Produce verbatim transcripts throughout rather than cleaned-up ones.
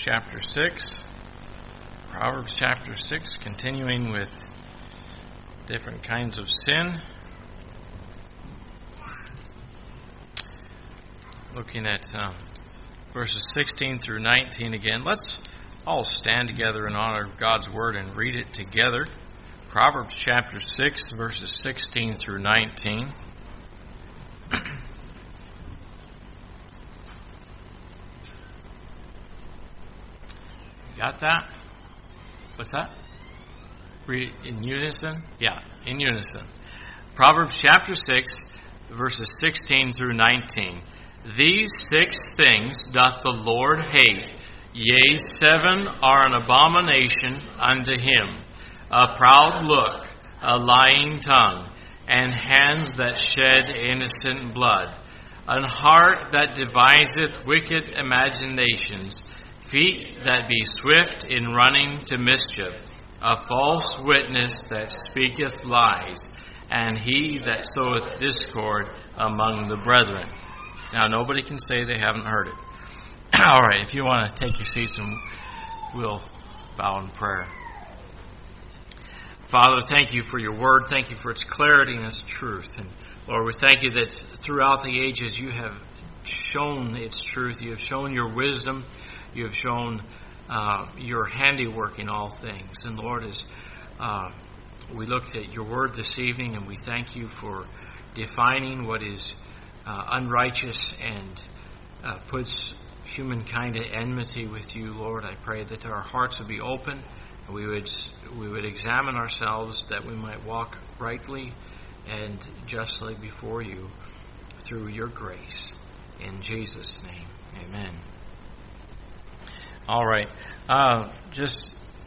chapter six. Proverbs chapter six, continuing with different kinds of sin. Looking at um, verses sixteen through nineteen again. Let's all stand together in honor of God's Word and read it together. Proverbs chapter six, verses sixteen through nineteen. Got that? What's that? Read it in unison? Yeah, in unison. Proverbs chapter six, verses sixteen through nineteen. These six things doth the Lord hate, yea, seven are an abomination unto him: a proud look, a lying tongue, and hands that shed innocent blood, an heart that deviseth wicked imaginations, feet that be swift in running to mischief, a false witness that speaketh lies, and he that soweth discord among the brethren. Now, nobody can say they haven't heard it. All right, if you want to take your seats, and we'll bow in prayer. Father, thank you for your word. Thank you for its clarity and its truth. And Lord, we thank you that throughout the ages you have shown its truth. You have shown your wisdom. You have shown uh, your handiwork in all things. And Lord, as uh, we looked at your word this evening, and we thank you for defining what is uh, unrighteous and uh, puts humankind at enmity with you, Lord, I pray that our hearts would be open, and we would we would examine ourselves, that we might walk rightly and justly before you through your grace. In Jesus' name, amen. All right. Uh, just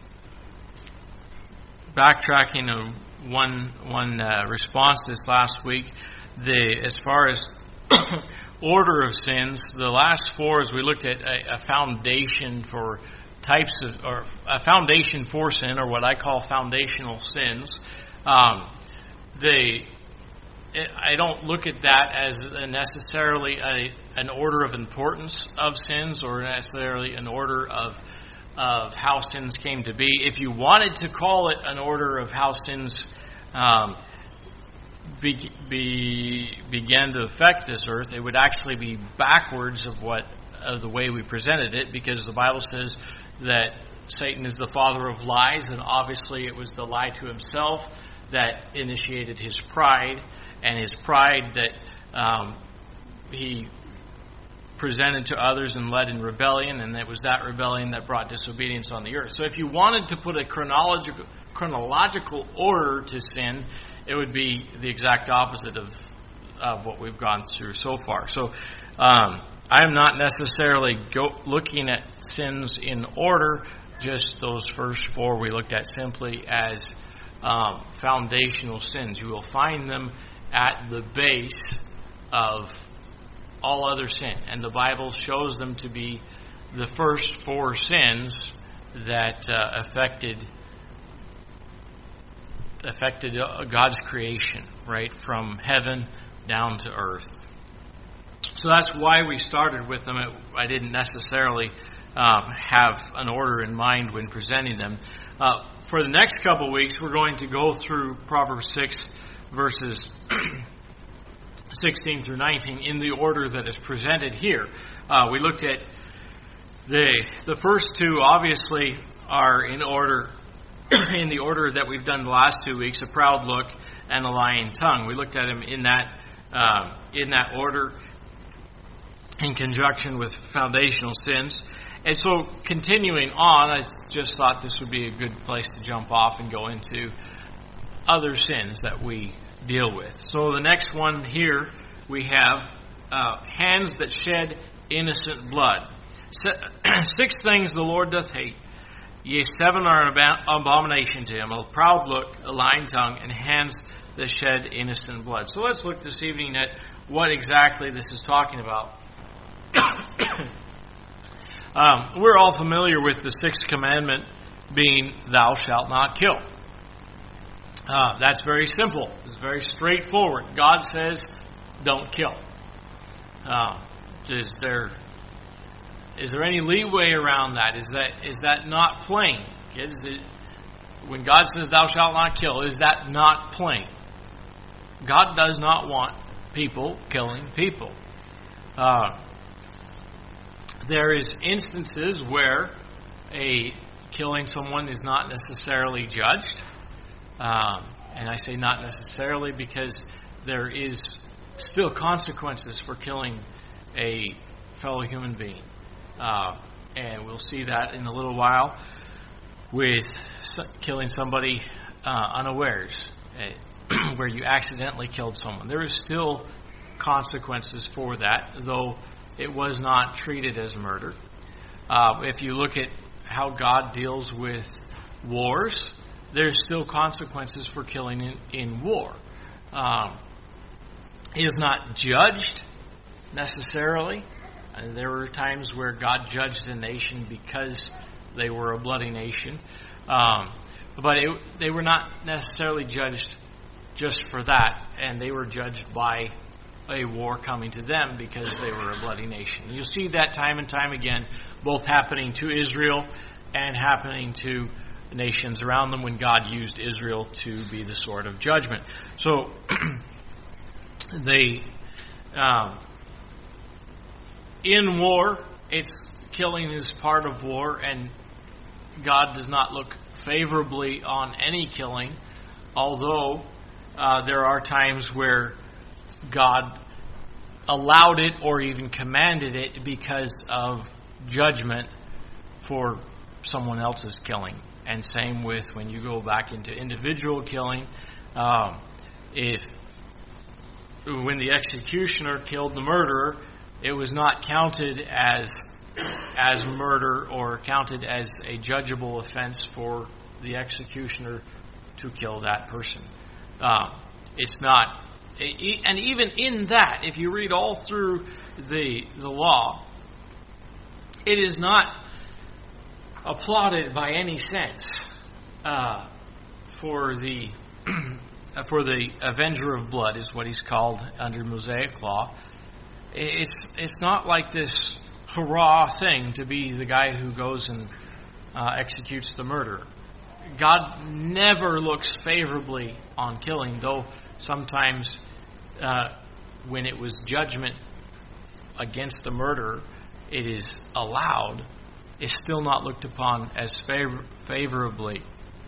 backtracking on one one uh, response this last week. The as far as order of sins, the last four, as we looked at a, a foundation for types of, or a foundation for sin, or what I call foundational sins. Um, they, I don't look at that as necessarily a, an order of importance of sins, or necessarily an order of of how sins came to be. If you wanted to call it an order of how sins um, be, be, began to affect this earth, it would actually be backwards of what of the way we presented it, because the Bible says that Satan is the father of lies, and obviously it was the lie to himself that initiated his pride, and his pride that um, he presented to others and led in rebellion, and it was that rebellion that brought disobedience on the earth. So if you wanted to put a chronological chronological order to sin, it would be the exact opposite of, of what we've gone through so far. So um, I am not necessarily go, looking at sins in order, just those first four we looked at simply as um, foundational sins. You will find them at the base of all other sin, and the Bible shows them to be the first four sins that uh, affected affected God's creation, right from heaven down to earth. So that's why we started with them. I didn't necessarily um, have an order in mind when presenting them. Uh, for the next couple of weeks, we're going to go through Proverbs six, verses sixteen through nineteen in the order that is presented here. Uh, we looked at the the first two, obviously, are in order in the order that we've done the last two weeks: a proud look and a lying tongue. We looked at them in that uh, in that order, in conjunction with foundational sins. And so, continuing on, I just thought this would be a good place to jump off and go into other sins that we deal with. So the next one here, we have uh, hands that shed innocent blood. Six things the Lord doth hate, yea, seven are an abomination to him: a proud look, a lying tongue, and hands that shed innocent blood. So let's look this evening at what exactly this is talking about. um, we're all familiar with the sixth commandment being, thou shalt not kill. Uh, that's very simple. It's very straightforward. God says, don't kill. Uh, is there Is there any leeway around that? Is that is that not plain? Is it, when God says, "Thou shalt not kill," is that not plain? God does not want people killing people. Uh, there is instances where a killing someone is not necessarily judged. Um, and I say not necessarily because there is still consequences for killing a fellow human being. Uh, and we'll see that in a little while with killing somebody uh, unawares, uh, where you accidentally killed someone. There is still consequences for that, though it was not treated as murder. Uh, if you look at how God deals with wars, there's still consequences for killing in, in war. Um, it is not judged necessarily. Uh, there were times where God judged a nation because they were a bloody nation. Um, but it, they were not necessarily judged just for that, and they were judged by a war coming to them because they were a bloody nation. And you'll see that time and time again, both happening to Israel and happening to nations around them when God used Israel to be the sword of judgment. So, they, um, in war, it's killing is part of war, and God does not look favorably on any killing, although uh, there are times where God allowed it or even commanded it because of judgment for someone else's killing. And same with when you go back into individual killing. Um, if when the executioner killed the murderer, it was not counted as as murder or counted as a judgeable offense for the executioner to kill that person. Um, it's not. And even in that, if you read all through the the law, it is not applauded by any sense uh, for the for the avenger of blood, is what he's called under Mosaic law. It's it's not like this hurrah thing to be the guy who goes and uh, executes the murderer. God never looks favorably on killing, though sometimes uh, when it was judgment against the murderer, it is allowed. It's still not looked upon as favor- favorably.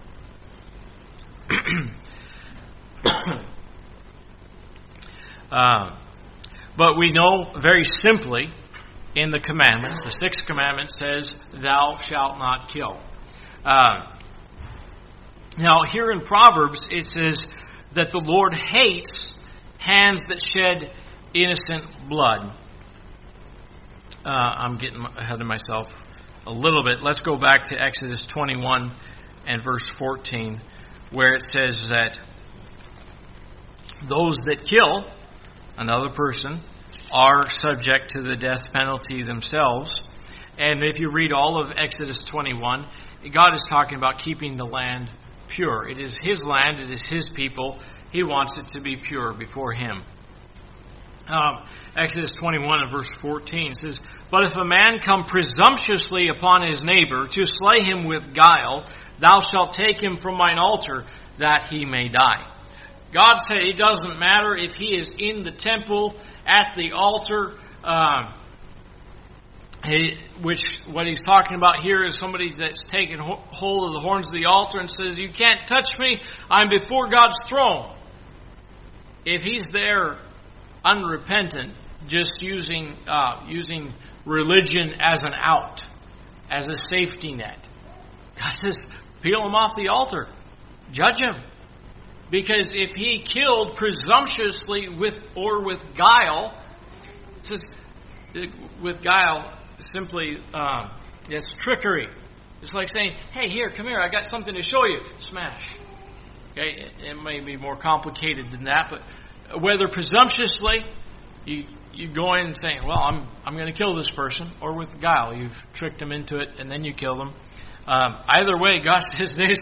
uh, but we know very simply in the commandments, the sixth commandment says, "Thou shalt not kill." Uh, now, here in Proverbs, it says that the Lord hates hands that shed innocent blood. Uh, I'm getting ahead of myself a little bit. Let's go back to Exodus twenty-one and verse fourteen, where it says that those that kill another person are subject to the death penalty themselves. And if you read all of Exodus twenty-one, God is talking about keeping the land pure. It is His land, it is His people. He wants it to be pure before Him. Um, Exodus twenty-one and verse fourteen says, "But if a man come presumptuously upon his neighbor to slay him with guile, thou shalt take him from mine altar, that he may die." God said it doesn't matter if he is in the temple, at the altar, um, he, which what he's talking about here is somebody that's taken hold of the horns of the altar and says, "You can't touch me, I'm before God's throne." If he's there unrepentant, just using uh, using religion as an out, as a safety net, God says, peel him off the altar. Judge him. Because if he killed presumptuously with or with guile, it says, with guile, simply, uh, it's trickery. It's like saying, "Hey, here, come here, I got something to show you." Smash. Okay, it, it may be more complicated than that, but whether presumptuously, you you go in and say, "Well, I'm I'm going to kill this person," or with guile, you've tricked them into it, and then you kill them. Um, either way, God says this.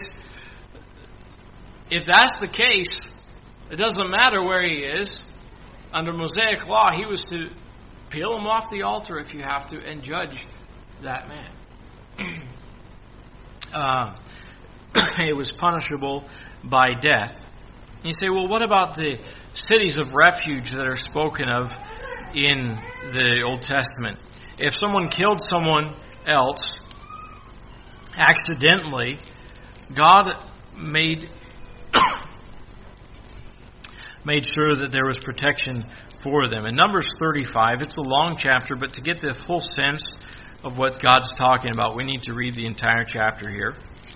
If that's the case, it doesn't matter where he is. Under Mosaic law, he was to peel him off the altar if you have to, and judge that man. uh, it was punishable by death. You say, well, what about the cities of refuge that are spoken of in the Old Testament? If someone killed someone else accidentally, God made made sure that there was protection for them. In Numbers thirty-five, it's a long chapter, but to get the full sense of what God's talking about, we need to read the entire chapter here.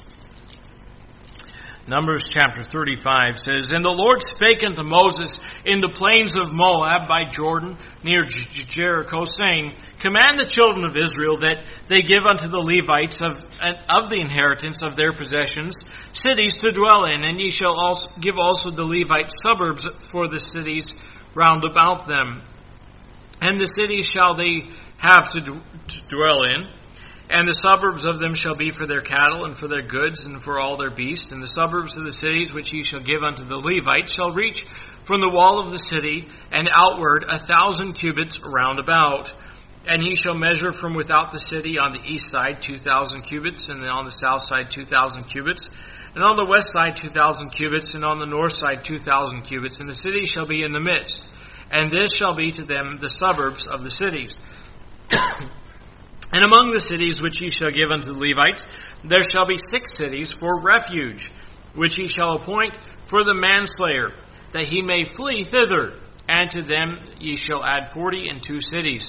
Numbers chapter thirty-five says, And the Lord spake unto Moses in the plains of Moab by Jordan, near Jericho, saying, Command the children of Israel that they give unto the Levites of, of the inheritance of their possessions cities to dwell in, and ye shall also give also the Levites suburbs for the cities round about them. And the cities shall they have to, d- to dwell in, and the suburbs of them shall be for their cattle, and for their goods, and for all their beasts. And the suburbs of the cities which ye shall give unto the Levites shall reach from the wall of the city, and outward a thousand cubits round about. And he shall measure from without the city on the east side two thousand cubits, and on the south side two thousand cubits, and on the west side two thousand cubits, and on the north side two thousand cubits. And the city shall be in the midst. And this shall be to them the suburbs of the cities. And among the cities which ye shall give unto the Levites, there shall be six cities for refuge, which ye shall appoint for the manslayer, that he may flee thither. And to them ye shall add forty and two cities.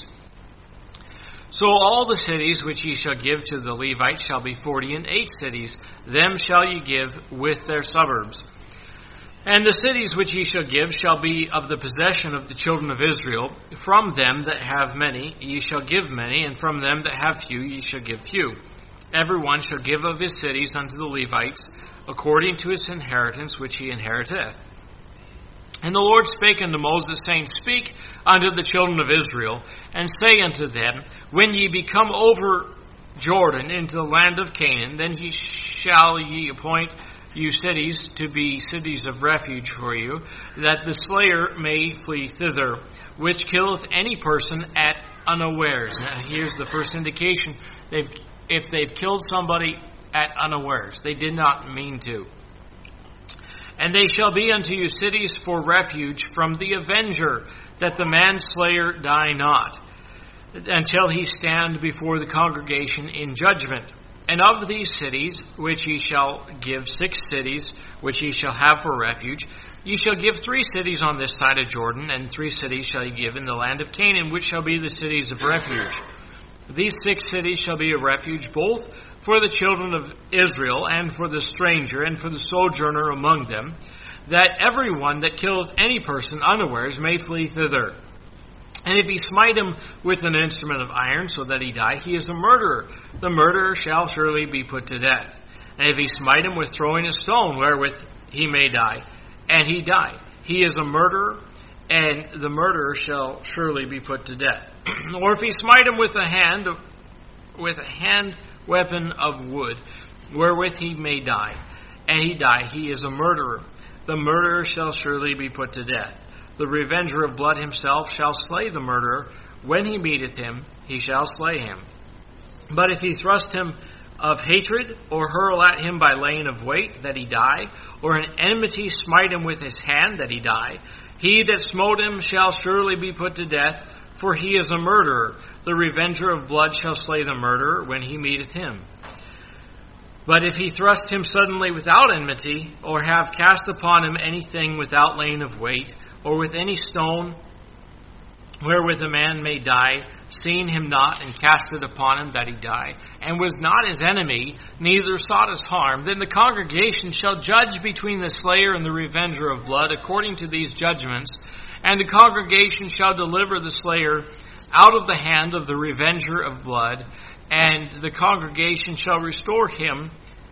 So all the cities which ye shall give to the Levites shall be forty and eight cities. Them shall ye give with their suburbs. And the cities which ye shall give shall be of the possession of the children of Israel. From them that have many ye shall give many, and from them that have few ye shall give few. Every one shall give of his cities unto the Levites, according to his inheritance which he inheriteth. And the Lord spake unto Moses, saying, Speak unto the children of Israel, and say unto them, When ye be come over Jordan into the land of Canaan, then ye shall ye appoint you cities to be cities of refuge for you, that the slayer may flee thither, which killeth any person at unawares. Now here's the first indication. They've, if they've killed somebody at unawares, they did not mean to. And they shall be unto you cities for refuge from the avenger, that the manslayer die not, until he stand before the congregation in judgment. And of these cities, which ye shall give six cities, which ye shall have for refuge, ye shall give three cities on this side of Jordan, and three cities shall ye give in the land of Canaan, which shall be the cities of refuge. These six cities shall be a refuge both for the children of Israel, and for the stranger, and for the sojourner among them, that every one that killeth any person unawares may flee thither. And if he smite him with an instrument of iron, so that he die, he is a murderer. The murderer shall surely be put to death. And if he smite him with throwing a stone, wherewith he may die, and he die, he is a murderer, and the murderer shall surely be put to death. Or if he smite him with a hand, with a hand weapon of wood, wherewith he may die, and he die, he is a murderer. The murderer shall surely be put to death. The revenger of blood himself shall slay the murderer. When he meeteth him, he shall slay him. But if he thrust him of hatred, or hurl at him by laying of weight, that he die, or in enmity smite him with his hand, that he die, he that smote him shall surely be put to death, for he is a murderer. The revenger of blood shall slay the murderer when he meeteth him. But if he thrust him suddenly without enmity, or have cast upon him anything without laying of weight, or with any stone wherewith a man may die, seeing him not, and cast it upon him that he die, and was not his enemy, neither sought his harm, then the congregation shall judge between the slayer and the revenger of blood according to these judgments, and the congregation shall deliver the slayer out of the hand of the revenger of blood, and the congregation shall restore him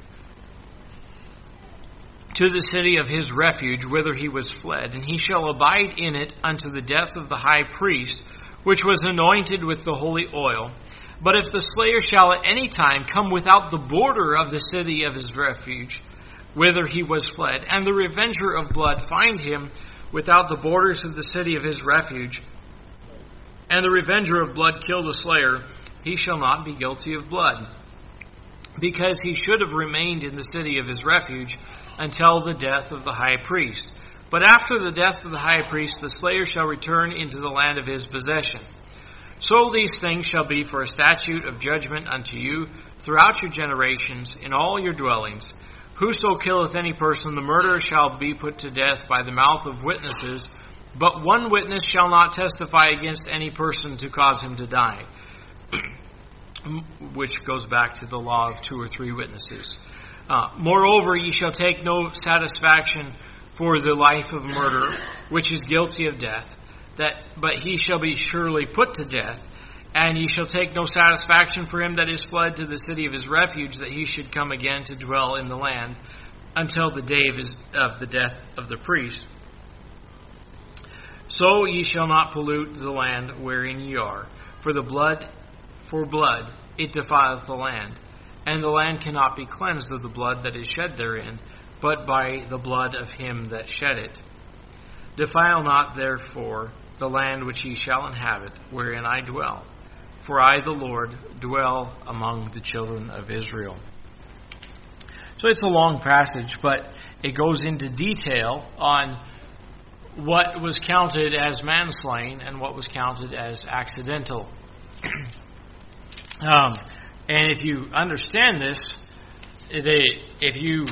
to the city of his refuge, whither he was fled, and he shall abide in it unto the death of the high priest, which was anointed with the holy oil. But if the slayer shall at any time come without the border of the city of his refuge, whither he was fled, and the revenger of blood find him without the borders of the city of his refuge, and the revenger of blood kill the slayer, he shall not be guilty of blood, because he should have remained in the city of his refuge until the death of the high priest. But after the death of the high priest, the slayer shall return into the land of his possession. So these things shall be for a statute of judgment unto you throughout your generations in all your dwellings. Whoso killeth any person, the murderer shall be put to death by the mouth of witnesses, but one witness shall not testify against any person to cause him to die. Which goes back to the law of two or three witnesses. Uh, Moreover, ye shall take no satisfaction for the life of murder, which is guilty of death, that but he shall be surely put to death. And ye shall take no satisfaction for him that is fled to the city of his refuge, that he should come again to dwell in the land until the day of, his, of the death of the priest. So ye shall not pollute the land wherein ye are, for the blood for blood it defileth the land, and the land cannot be cleansed of the blood that is shed therein, but by the blood of him that shed it. Defile not therefore the land which ye shall inhabit, wherein I dwell. For I, the Lord, dwell among the children of Israel. So it's a long passage, but it goes into detail on what was counted as manslain and what was counted as accidental. um, and if you understand this, they, if you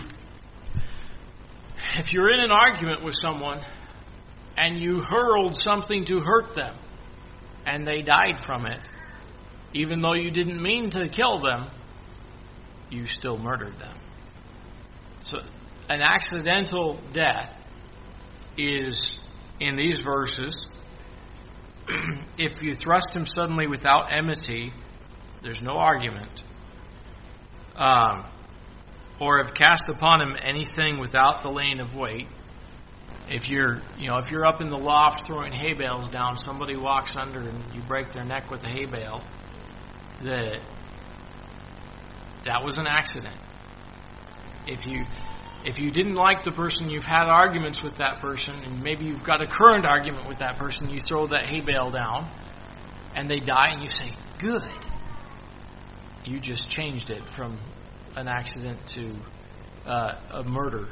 if you're in an argument with someone and you hurled something to hurt them and they died from it, even though you didn't mean to kill them, you still murdered them. So an accidental death is, in these verses, if you thrust him suddenly without enmity, there's no argument. Um, or have cast upon him anything without the laying of weight. If you're, you know, if you're up in the loft throwing hay bales down, somebody walks under and you break their neck with a hay bale, that that was an accident. If you if you didn't like the person, you've had arguments with that person, and maybe you've got a current argument with that person, you throw that hay bale down, and they die, and you say, "Good." You just changed it from an accident to uh, a murder.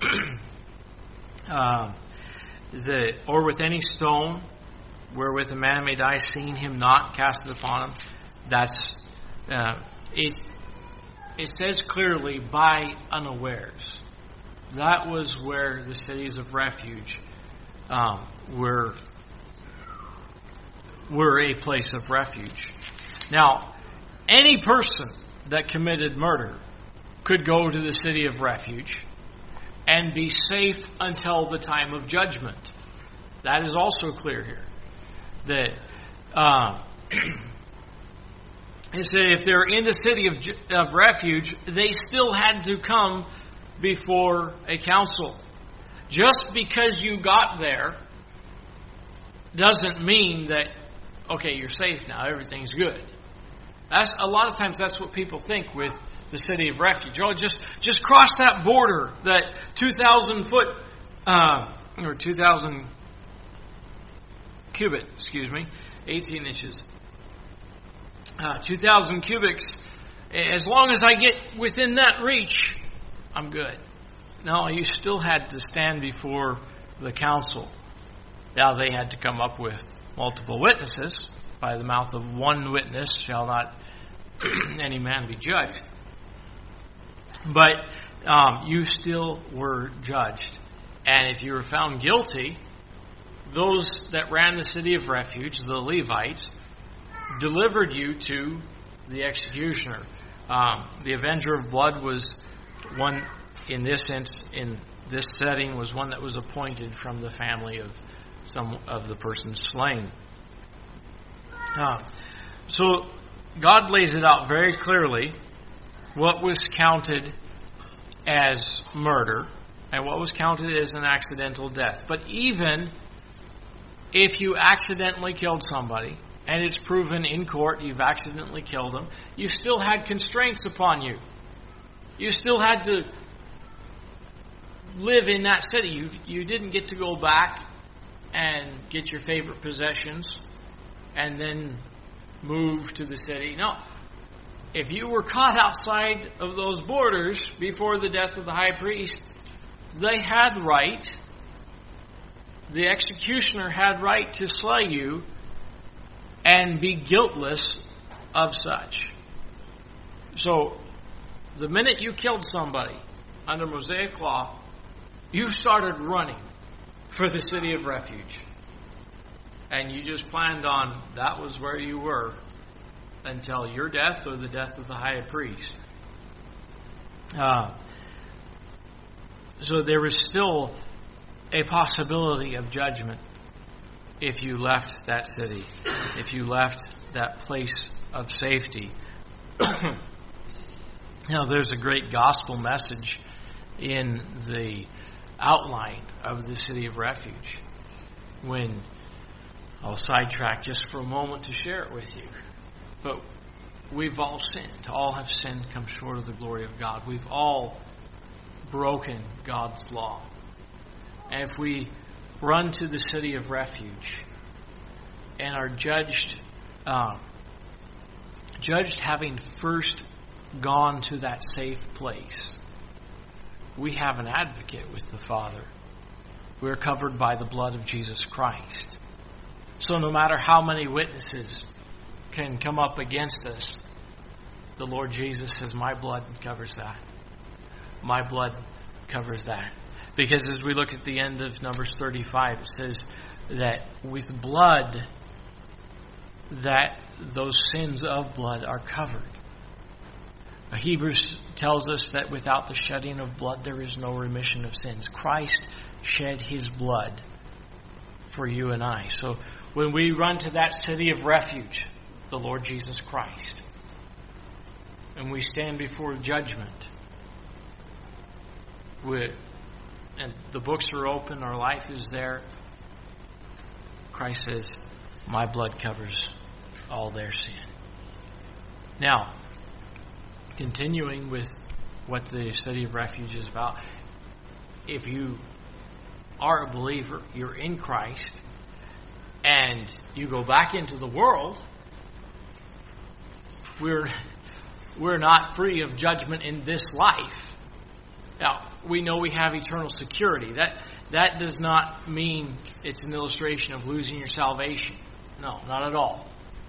uh, the or with any stone wherewith a man may die, seeing him not, cast it upon him. That's uh, it. It says clearly, by unawares. That was where the cities of refuge um, were were a place of refuge. Now, any person that committed murder could go to the city of refuge and be safe until the time of judgment. That is also clear here. That uh, it said if they're in the city of, of refuge, they still had to come before a council. Just because you got there doesn't mean that, okay, you're safe now, everything's good. That's a lot of times that's what people think with the city of refuge. Oh, just just cross that border, that two thousand foot uh, or two thousand cubit, excuse me, eighteen inches, uh, two thousand cubics. As long as I get within that reach, I'm good. No, you still had to stand before the council. Now they had to come up with multiple witnesses. By the mouth of one witness shall not any man be judged. But um, you still were judged. And if you were found guilty, those that ran the city of refuge, the Levites, delivered you to the executioner. Um, the avenger of blood was one, in this sense, in this setting, was one that was appointed from the family of some of the persons slain. Uh, so God lays it out very clearly what was counted as murder and what was counted as an accidental death. But even if you accidentally killed somebody and it's proven in court you've accidentally killed them, you still had constraints upon you. You still had to live in that city. You, you didn't get to go back and get your favorite possessions and then move to the city. No. If you were caught outside of those borders before the death of the high priest, they had right, the executioner had right to slay you and be guiltless of such. So, the minute you killed somebody under Mosaic law, you started running for the city of refuge. And you just planned on that was where you were until your death or the death of the high priest. Uh, so there was still a possibility of judgment if you left that city, if you left that place of safety. Now, there's a great gospel message in the outline of the city of refuge. When I'll sidetrack just for a moment to share it with you. But we've all sinned. All have sinned, come short of the glory of God. We've all broken God's law. And if we run to the city of refuge and are judged, uh, judged having first gone to that safe place, we have an advocate with the Father. We're covered by the blood of Jesus Christ. So no matter how many witnesses can come up against us, the Lord Jesus says, my blood covers that. My blood covers that. Because as we look at the end of Numbers thirty-five, it says that with blood, that those sins of blood are covered. Hebrews tells us that without the shedding of blood, there is no remission of sins. Christ shed His blood for you and I. So when we run to that city of refuge, the Lord Jesus Christ, and we stand before judgment, we, and the books are open, our life is there, Christ says, my blood covers all their sin. Now, continuing with what the city of refuge is about, if you are a believer, you're in Christ, and you go back into the world, we're we're not free of judgment in this life. Now, we know we have eternal security. That that does not mean it's an illustration of losing your salvation. No, not at all.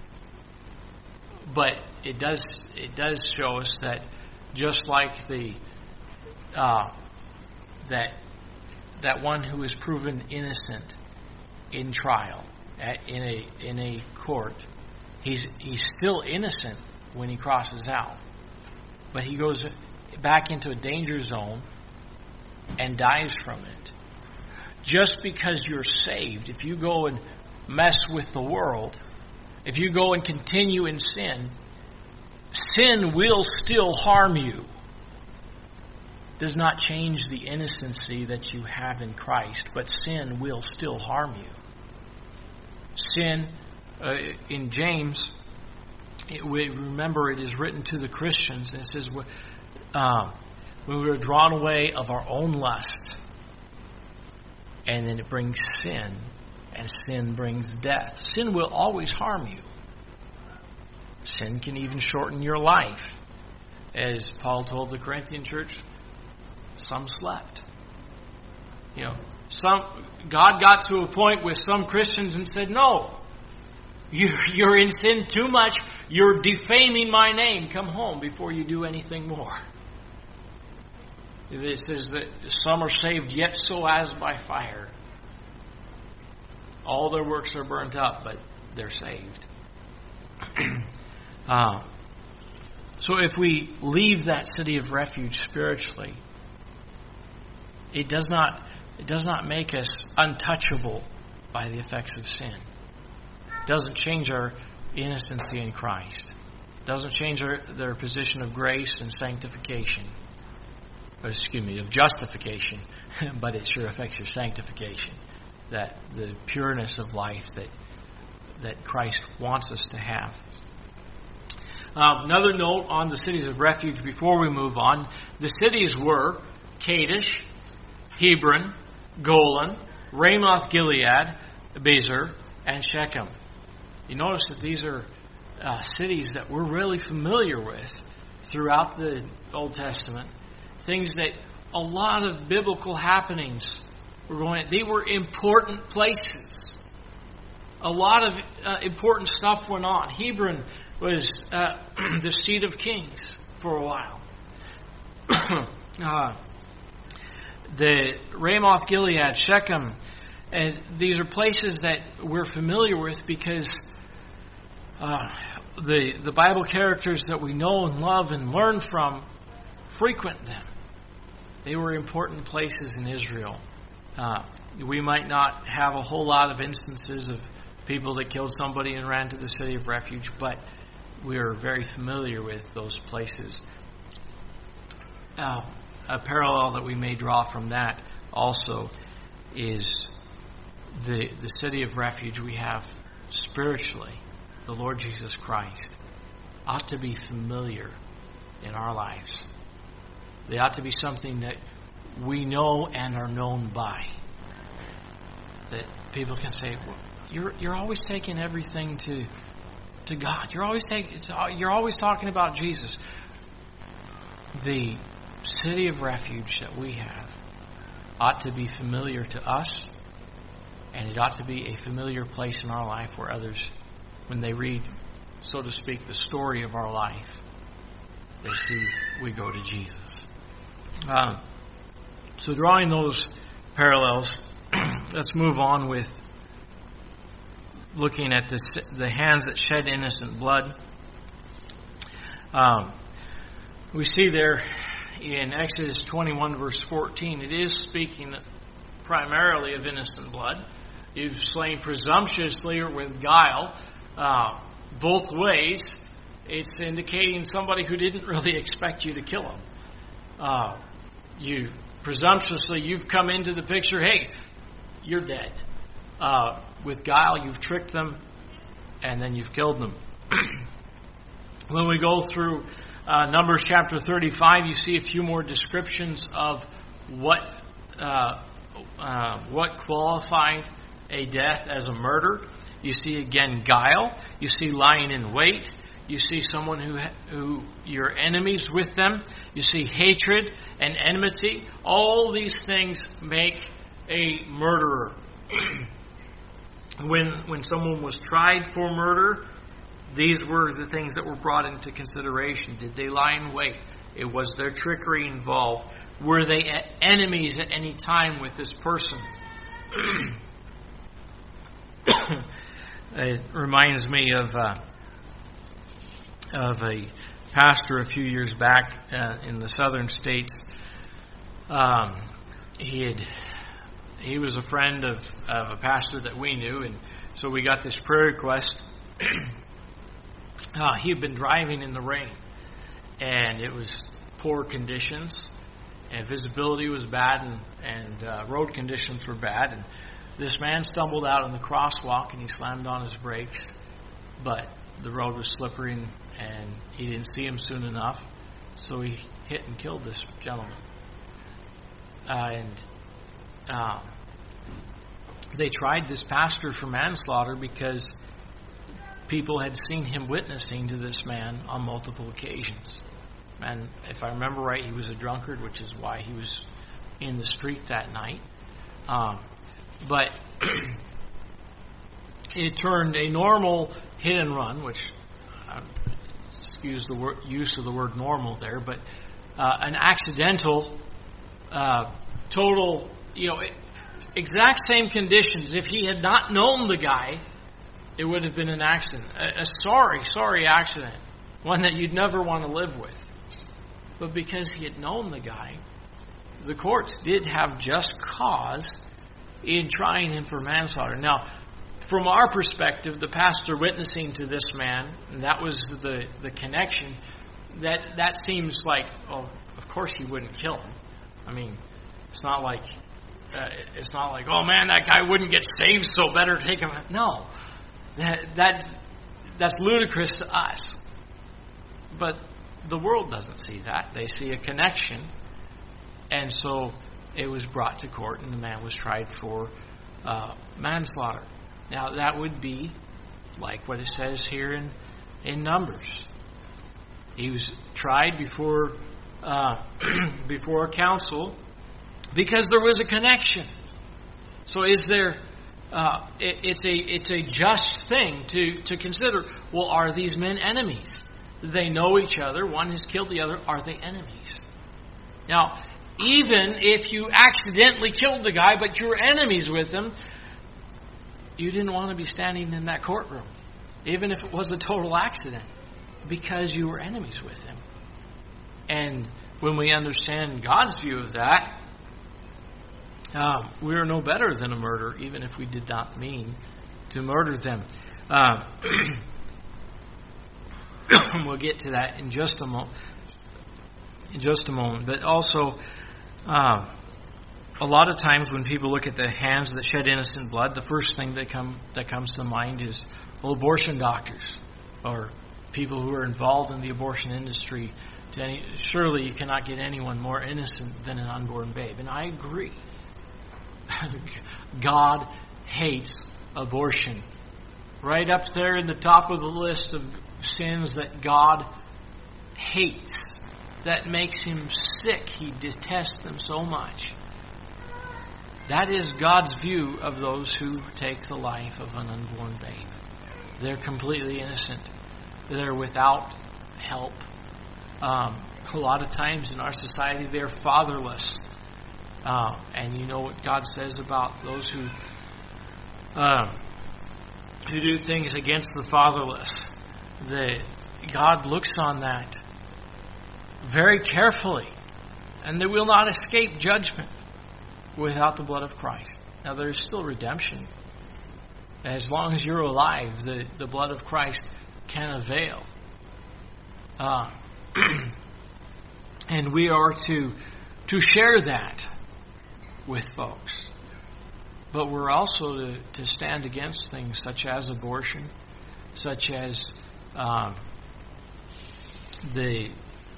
But it does it does show us that just like the uh, that that one who is proven innocent in trial at, in a in a court, he's he's still innocent when he crosses out, but he goes back into a danger zone and dies from it. Just because you're saved, if you go and mess with the world, if you go and continue in sin, sin will still harm you. Does not change the innocency that you have in Christ, but sin will still harm you. Sin, uh, in James, it, we remember it is written to the Christians, and it says, um, when we are drawn away of our own lust, and then it brings sin, and sin brings death. Sin will always harm you. Sin can even shorten your life. As Paul told the Corinthian church, some slept. You know, some God got to a point with some Christians and said, no, you, you're in sin too much. You're defaming my name. Come home before you do anything more. It says that some are saved yet so as by fire. All their works are burnt up, but they're saved. uh, so if we leave that city of refuge spiritually, it does not it does not make us untouchable by the effects of sin. It doesn't change our innocency in Christ. It doesn't change our, their position of grace and sanctification. Or excuse me, of justification, but it sure affects your sanctification. That the pureness of life that that Christ wants us to have. Uh, another note on the cities of refuge before we move on. The cities were Kadesh, Hebron, Golan, Ramoth Gilead, Bezer, and Shechem. You notice that these are uh, cities that we're really familiar with throughout the Old Testament. Things that a lot of biblical happenings were going. They were important places. A lot of uh, important stuff went on. Hebron was uh, the seat of kings for a while. uh, the Ramoth Gilead, Shechem, and these are places that we're familiar with because uh, the the Bible characters that we know and love and learn from frequent them. They were important places in Israel. Uh, we might not have a whole lot of instances of people that killed somebody and ran to the city of refuge, but we are very familiar with those places. Uh, a parallel that we may draw from that also is the the city of refuge we have spiritually, the Lord Jesus Christ, ought to be familiar in our lives. They ought to be something that we know and are known by. That people can say, well, "You're you're always taking everything to to God. You're always taking you're always talking about Jesus." The city of refuge that we have ought to be familiar to us, and it ought to be a familiar place in our life where others, when they read, so to speak, the story of our life, they see we go to Jesus. Um, so drawing those parallels, let's move on with looking at this, the hands that shed innocent blood. Um, we see there in Exodus twenty-one, verse fourteen, it is speaking primarily of innocent blood. You've slain presumptuously or with guile. Uh, both ways, it's indicating somebody who didn't really expect you to kill him. Uh, you presumptuously, you've come into the picture, hey, you're dead. Uh, with guile, you've tricked them, and then you've killed them. When we go through uh, Numbers chapter thirty-five, you see a few more descriptions of what uh, uh, what qualified a death as a murder. You see again guile. You see lying in wait. You see someone who who you're enemies with them. You see hatred and enmity. All these things make a murderer. When when someone was tried for murder, these were the things that were brought into consideration. Did they lie in wait? It was their trickery involved. Were they enemies at any time with this person? It reminds me of uh, of a pastor a few years back uh, in the southern states. Um, he had he was a friend of, of a pastor that we knew, and so we got this prayer request. uh, he had been driving in the rain, and it was poor conditions, and visibility was bad, and, and uh, road conditions were bad, and this man stumbled out on the crosswalk and he slammed on his brakes, but the road was slippery and, and he didn't see him soon enough, so he hit and killed this gentleman. Uh, and uh, they tried this pastor for manslaughter because people had seen him witnessing to this man on multiple occasions. And if I remember right, he was a drunkard, which is why he was in the street that night. Um, But it turned a normal hit and run, which uh, excuse the word, use of the word normal there, but uh, an accidental, uh, total, you know, exact same conditions. If he had not known the guy, it would have been an accident, a, a sorry, sorry accident, one that you'd never want to live with. But because he had known the guy, the courts did have just cause in trying him for manslaughter. Now, from our perspective, the pastor witnessing to this man, and that was the, the connection, that that seems like, oh, of course he wouldn't kill him. I mean, it's not like, uh, it's not like, oh man, that guy wouldn't get saved, so better take him. No, that, that that's ludicrous to us. But the world doesn't see that. They see a connection, and so it was brought to court, and the man was tried for uh, manslaughter. Now, that would be like what it says here in in Numbers. He was tried before uh, before a council because there was a connection. So is there? Uh, it, it's a it's a just thing to to consider. Well, are these men enemies? They know each other. One has killed the other. Are they enemies? Now, even if you accidentally killed the guy, but you're enemies with him, you didn't want to be standing in that courtroom, even if it was a total accident, because you were enemies with him. And when we understand God's view of that, uh, we are no better than a murderer, even if we did not mean to murder them. Uh, we'll get to that in just a moment. In just a moment, but also. Uh, a lot of times when people look at the hands that shed innocent blood, the first thing that come that comes to mind is well, abortion doctors or people who are involved in the abortion industry. To any, surely you cannot get anyone more innocent than an unborn babe. And I agree. God hates abortion. Right up there in the top of the list of sins that God hates. That makes him sick. He detests them so much. That is God's view of those who take the life of an unborn babe. They're completely innocent. They're without help. Um, a lot of times in our society, they're fatherless. Uh, and you know what God says about those who uh, who do things against the fatherless. The, God looks on that very carefully, and they will not escape judgment without the blood of Christ. Now, there is still redemption. As long as you're alive, the, the blood of Christ can avail. Uh, and we are to, to share that with folks. But we're also to, to stand against things such as abortion, such as um, the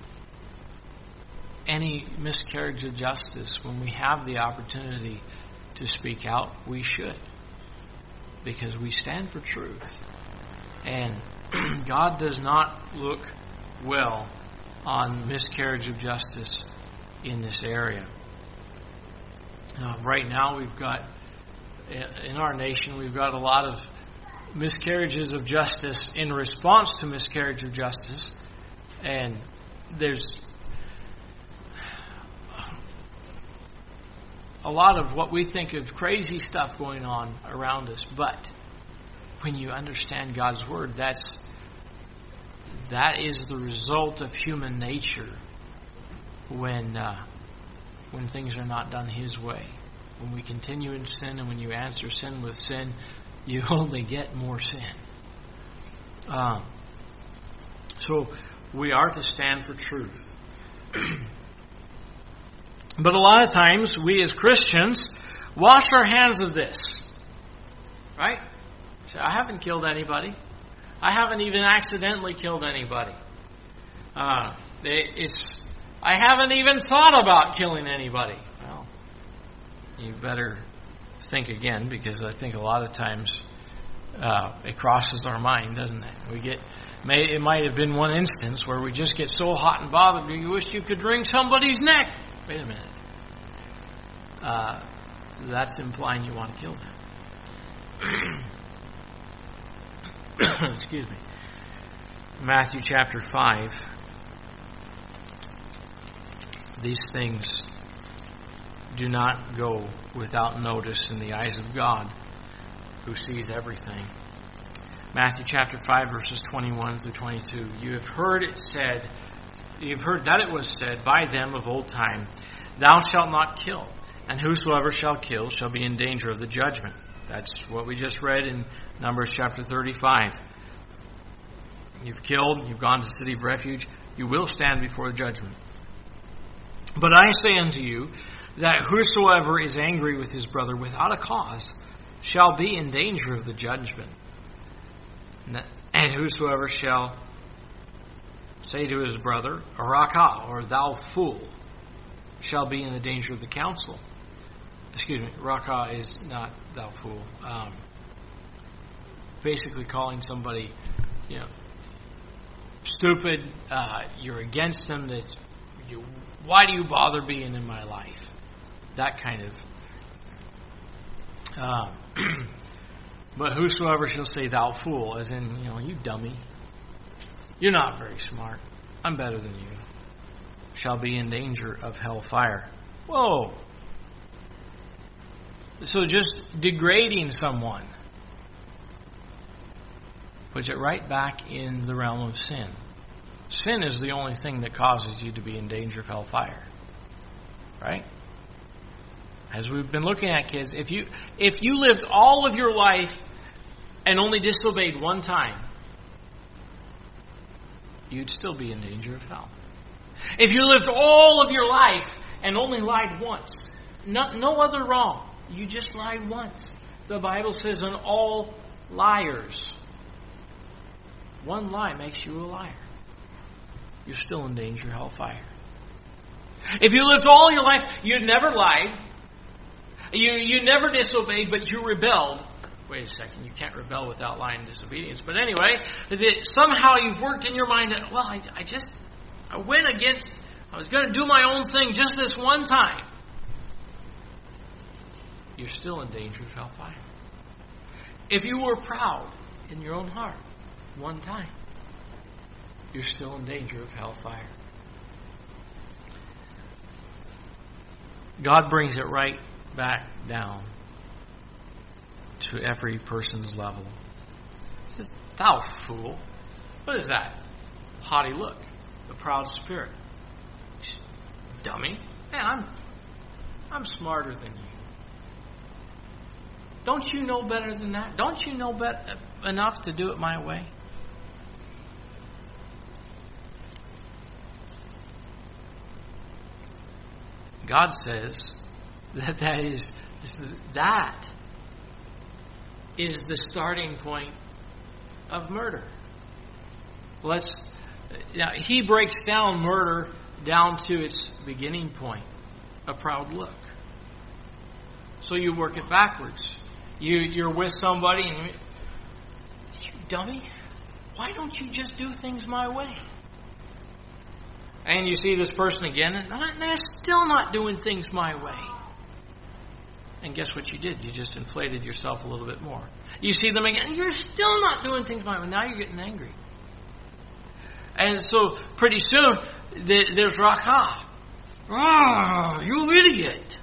any miscarriage of justice. When we have the opportunity to speak out, we should. Because we stand for truth. And God does not look well on miscarriage of justice in this area. Uh, right now we've got, in our nation, we've got a lot of miscarriages of justice in response to miscarriage of justice. And there's a lot of what we think of crazy stuff going on around us, but when you understand God's Word, that's that is the result of human nature when uh, when things are not done His way. When we continue in sin, and when you answer sin with sin, you only get more sin. Um, so we are to stand for truth. But a lot of times, we as Christians wash our hands of this. Right? So I haven't killed anybody. I haven't even accidentally killed anybody. Uh, it's I haven't even thought about killing anybody. Well, you better think again, because I think a lot of times uh, it crosses our mind, doesn't it? We get may it might have been one instance where we just get so hot and bothered you wish you could wring somebody's neck. Wait a minute. Uh, that's implying you want to kill them. Excuse me. Matthew chapter five. These things do not go without notice in the eyes of God, who sees everything. Matthew chapter five, verses twenty-one through twenty-two. You have heard it said, you have heard that it was said by them of old time, Thou shalt not kill, and whosoever shall kill shall be in danger of the judgment. That's what we just read in Numbers chapter thirty-five. You've killed, you've gone to the city of refuge, you will stand before the judgment. But I say unto you, that whosoever is angry with his brother without a cause shall be in danger of the judgment. And whosoever shall say to his brother, Raka, or thou fool, shall be in the danger of the council. Excuse me, Raka is not thou fool. Um, basically calling somebody, you know, stupid, uh, you're against them, that you, why do you bother being in my life? That kind of. Uh, but whosoever shall say, thou fool, as in, you know, you dummy, you're not very smart, I'm better than you, shall be in danger of hellfire. Whoa. So just degrading someone puts it right back in the realm of sin. Sin is the only thing that causes you to be in danger of hellfire. Right? As we've been looking at, kids, if you if you lived all of your life and only disobeyed one time, you'd still be in danger of hell. If you lived all of your life and only lied once, no, no other wrong, you just lied once. The Bible says, "On all liars, one lie makes you a liar." You're still in danger of hellfire. If you lived all your life, you never lied, you you never disobeyed, but you rebelled. Wait a second, you can't rebel without lying and disobedience. But anyway, that somehow you've worked in your mind that, well, I, I just, I went against, I was going to do my own thing just this one time. You're still in danger of hellfire. If you were proud in your own heart one time, you're still in danger of hellfire. God brings it right back down to every person's level. He says, thou fool. What is that? Haughty look. The proud spirit. Dummy. Man, I'm, I'm smarter than you. Don't you know better than that? Don't you know better, enough to do it my way? God says that that is that is the starting point of murder. Let's now he breaks down murder down to its beginning point, a proud look. So you work it backwards. You you're with somebody and you, you dummy, why don't you just do things my way? And you see this person again, and they're still not doing things my way. And guess what you did? You just inflated yourself a little bit more. You see them again, and you're still not doing things my way. Now you're getting angry. And so pretty soon, there's rakah. Ah, you idiot.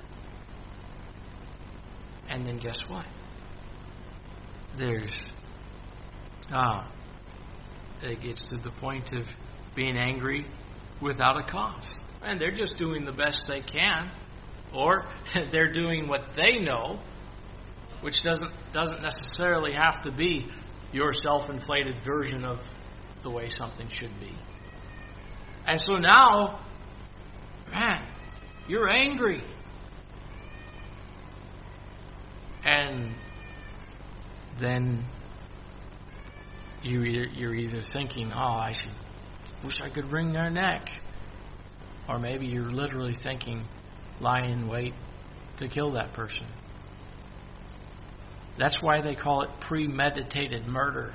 And then guess what? There's, ah, it gets to the point of being angry without a cause. And they're just doing the best they can. Or they're doing what they know, which doesn't doesn't necessarily have to be your self-inflated version of the way something should be. And so now, man, you're angry. And then you either, you're either thinking, oh, I should wish I could wring their neck. Or maybe you're literally thinking, lie in wait to kill that person. That's why they call it premeditated murder.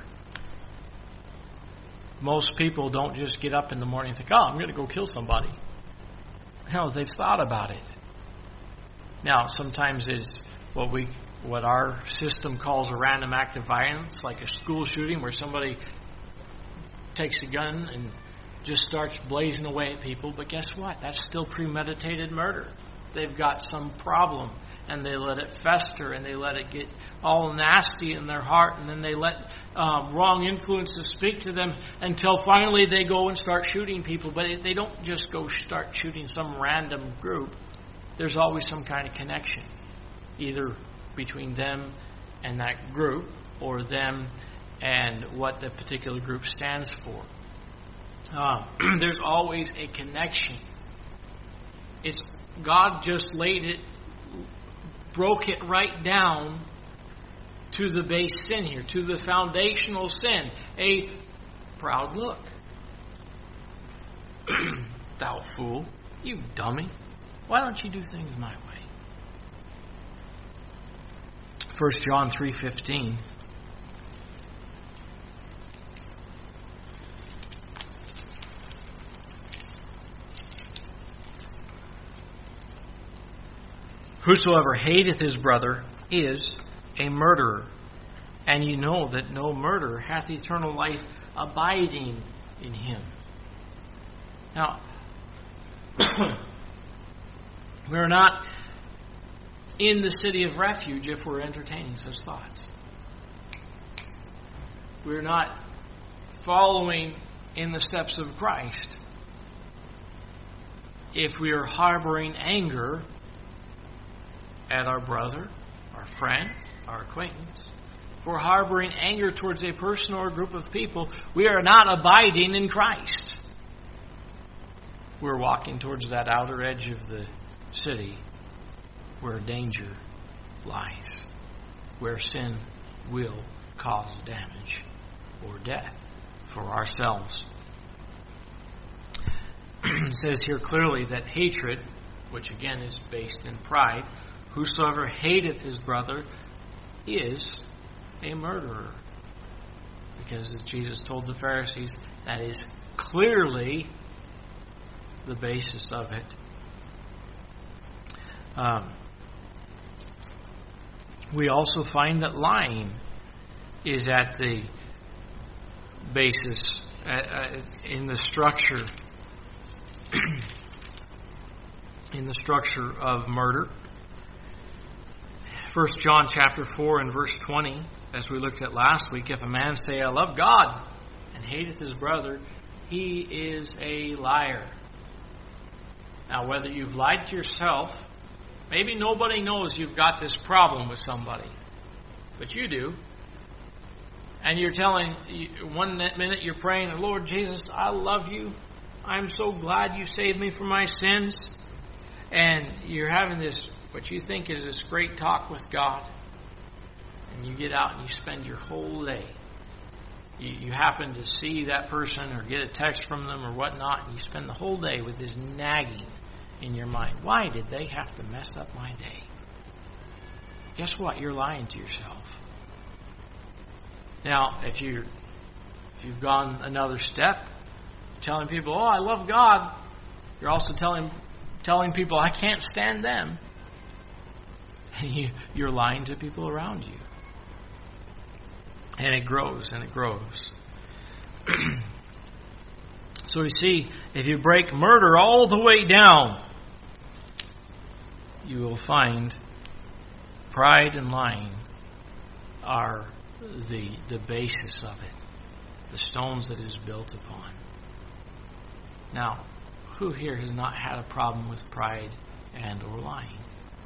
Most people don't just get up in the morning and think, oh, I'm going to go kill somebody. No, they've thought about it. Now, sometimes it's what we, what our system calls a random act of violence, like a school shooting where somebody takes a gun and just starts blazing away at people. But guess what? That's still premeditated murder. They've got some problem and they let it fester and they let it get all nasty in their heart, and then they let um, wrong influences speak to them until finally they go and start shooting people. But they don't just go start shooting some random group. There's always some kind of connection, either between them and that group or them and what the particular group stands for. Uh, there's always a connection. It's God just laid it, broke it right down to the base sin here, to the foundational sin, a proud look. Thou fool, you dummy, why don't you do things my way? First John three fifteen. Whosoever hateth his brother is a murderer. And you know that no murderer hath eternal life abiding in him. Now, we're not in the city of refuge if we're entertaining such thoughts. We're not following in the steps of Christ if we are harboring anger at our brother, our friend, our acquaintance. If we're harboring anger towards a person or a group of people, we are not abiding in Christ. We're walking towards that outer edge of the city where danger lies, where sin will cause damage or death for ourselves. It says here clearly that hatred, which again is based in pride, whosoever hateth his brother is a murderer. Because as Jesus told the Pharisees, that is clearly the basis of it. Um, we also find that lying is at the basis, uh, uh, in the structure, in the structure of murder. First John chapter four and verse twenty, as we looked at last week, if a man say, I love God, and hateth his brother, he is a liar. Now, whether you've lied to yourself, maybe nobody knows you've got this problem with somebody, but you do. And you're telling, one minute you're praying, Lord Jesus, I love you. I'm so glad you saved me from my sins. And you're having this, what you think is this great talk with God. And you get out and you spend your whole day. You, you happen to see that person or get a text from them or whatnot, and you spend the whole day with this nagging in your mind. Why did they have to mess up my day? Guess what? You're lying to yourself. Now, if you if you've gone another step, telling people, "Oh, I love God," you're also telling telling people, "I can't stand them." And you, you're lying to people around you, and it grows and it grows. So we see, if you break murder all the way down, you will find pride and lying are the the basis of it, the stones that it is built upon. Now, who here has not had a problem with pride and or lying?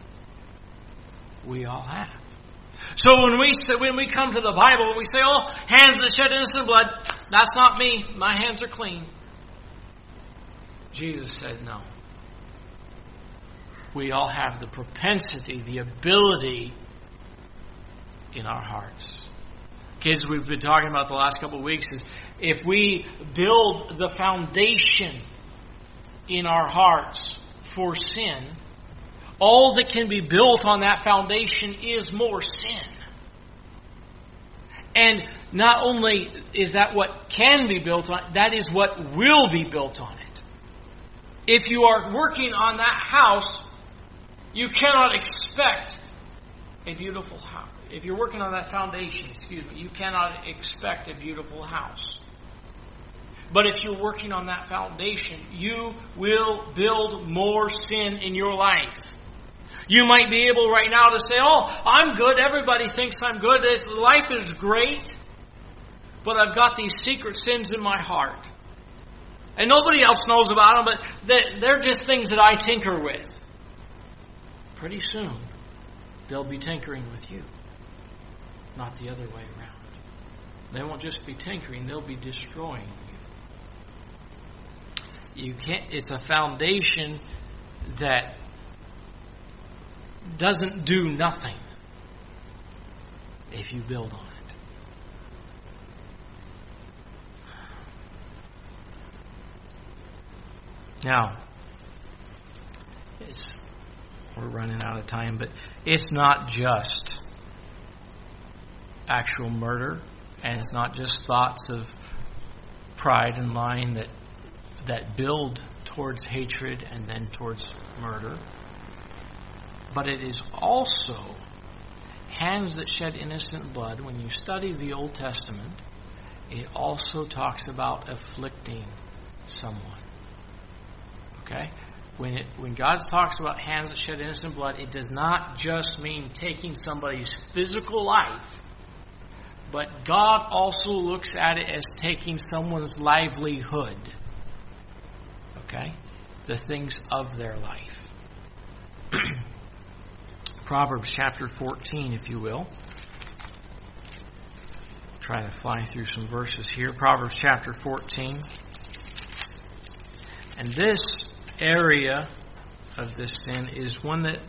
We all have. So when we say, when we come to the Bible, we say, "Oh, hands that shed innocent blood," that's not me. My hands are clean. Jesus said, no. We all have the propensity, the ability in our hearts. Kids, we've been talking about the last couple of weeks is if we build the foundation in our hearts for sin, all that can be built on that foundation is more sin. And not only is that what can be built on, that is what will be built on it. If you are working on that house, you cannot expect a beautiful house. If you're working on that foundation, excuse me, you cannot expect a beautiful house. But if you're working on that foundation, you will build more sin in your life. You might be able right now to say, "Oh, I'm good. Everybody thinks I'm good. Life is great. But I've got these secret sins in my heart. And nobody else knows about them, but they're just things that I tinker with." Pretty soon, they'll be tinkering with you, not the other way around. They won't just be tinkering, they'll be destroying you. You can't. It's a foundation that doesn't do nothing if you build on it. Now, it's, we're running out of time, but it's not just actual murder, and it's not just thoughts of pride and lying that that build towards hatred and then towards murder. But it is also hands that shed innocent blood. When you study the Old Testament, it also talks about afflicting someone. Okay? When it when God talks about hands that shed innocent blood, it does not just mean taking somebody's physical life, but God also looks at it as taking someone's livelihood. Okay? The things of their life. Proverbs chapter fourteen, if you will. Try to fly through some verses here. Proverbs chapter fourteen. And this area of this sin is one that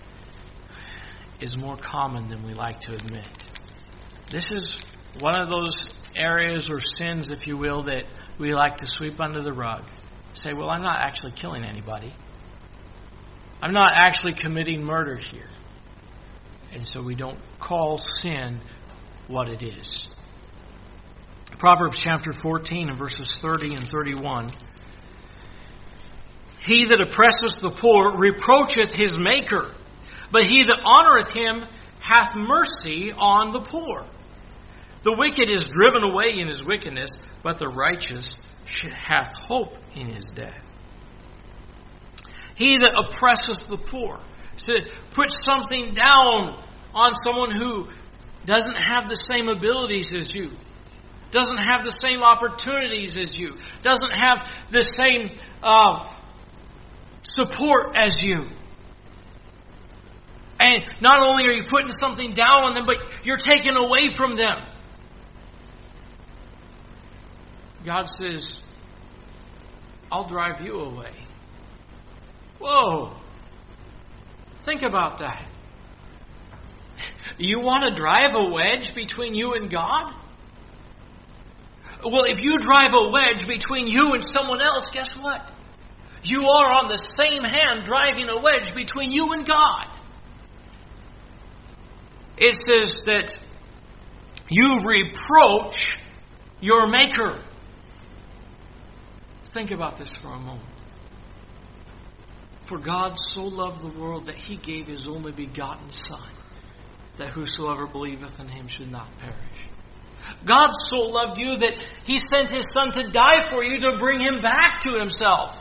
is more common than we like to admit. This is one of those areas or sins, if you will, that we like to sweep under the rug. Say, well, I'm not actually killing anybody. I'm not actually committing murder here. And so we don't call sin what it is. Proverbs chapter fourteen and verses thirty and thirty-one. He that oppresseth the poor reproacheth his maker, but he that honoureth him hath mercy on the poor. The wicked is driven away in his wickedness, but the righteous hath hope in his death. He that oppresseth the poor. So put something down on someone who doesn't have the same abilities as you, doesn't have the same opportunities as you, doesn't have the same uh, support as you. And not only are you putting something down on them, but you're taking away from them. God says, I'll drive you away. Whoa! Think about that. You want to drive a wedge between you and God? Well, if you drive a wedge between you and someone else, guess what? You are on the same hand driving a wedge between you and God. It says that you reproach your Maker. Think about this for a moment. For God so loved the world that He gave His only begotten Son, that whosoever believeth in Him should not perish. God so loved you that He sent His Son to die for you to bring Him back to Himself.